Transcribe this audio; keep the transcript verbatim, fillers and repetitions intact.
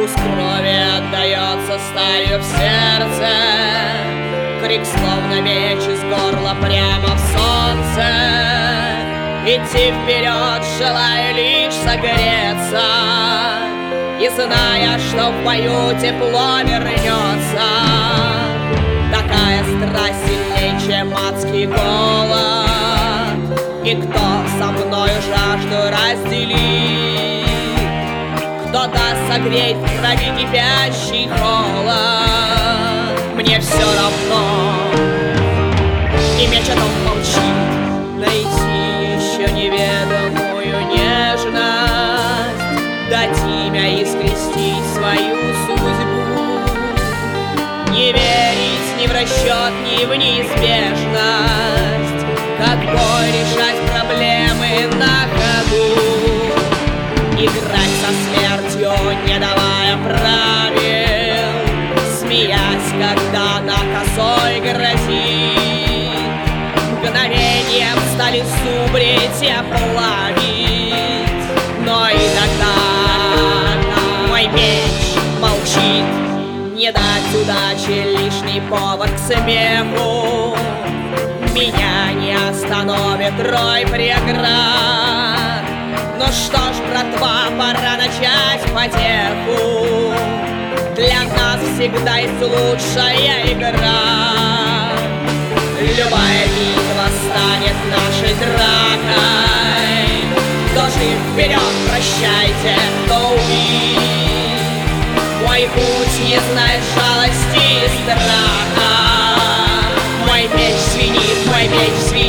Вкус крови отдается сталью в сердце, крик словно меч из горла прямо в солнце. Идти вперед, желая лишь согреться, и зная, что в бою тепло вернется. Такая страсть сильней, чем адский голод, и кто со мною жажду разделит, кто даст согреть в крови кипящий холод. Мне все равно, и меч о том молчит. Найти еще неведомую нежность, дать имя и скрестить свою судьбу, не верить ни в расчет, ни в неизбежность, как бой решать проблемы на ходу, играть со смертью, не давая правил, смеясь, когда она косой грозит. Мгновением стали зубрить и оплавить, но и тогда мой меч молчит. Не дать удаче лишний повод к смеху, меня не остановит рой преград. Ну что ж, братва, пора начать потеху, для нас всегда есть лучшая игра. Любая битва станет нашей дракой, кто жив вперед, прощайте, кто убит. Мой путь не знает жалости и страха, мой меч звенит, мой меч звенит.